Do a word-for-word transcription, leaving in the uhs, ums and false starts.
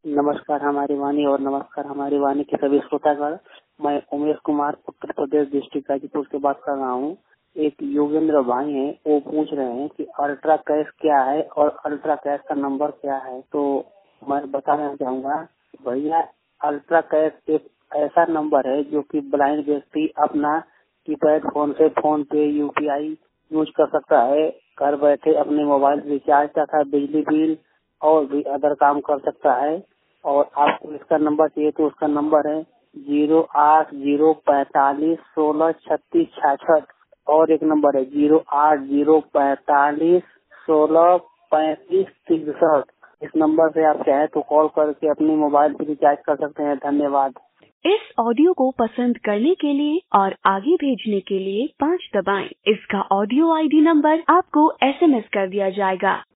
नमस्कार हमारी वाणी और नमस्कार हमारी वाणी के सभी श्रोतागण। मैं उमेश कुमार उत्तर प्रदेश डिस्ट्रिक्ट गाजीपुर से बात कर रहा हूँ। एक योगेंद्र भाई हैं, वो पूछ रहे हैं कि अल्ट्रा कैश क्या है और अल्ट्रा कैश का नंबर क्या है। तो मैं बताना चाहूँगा भैया, अल्ट्रा कैश एक ऐसा नंबर है जो कि ब्लाइंड व्यक्ति अपना कीपैड फोन से फोन पे यूपीआई यूज कर सकता है। घर बैठे अपने मोबाइल रिचार्ज तथा बिजली बिल और भी अदर काम कर सकता है। और आपको इसका नंबर चाहिए तो उसका नंबर है जीरो आठ जीरो पैतालीस सोलह छत्तीस छाछठ और एक नंबर है जीरो आठ जीरो पैतालीस सोलह पैंतीस तिरसठ। इस नंबर से आप चाहे तो कॉल करके अपनी मोबाइल पे रिचार्ज कर सकते हैं। धन्यवाद। इस ऑडियो को पसंद करने के लिए और आगे भेजने के लिए पाँच दबाएं। इसका ऑडियो आईडी नंबर आपको एसएमएस कर दिया जाएगा।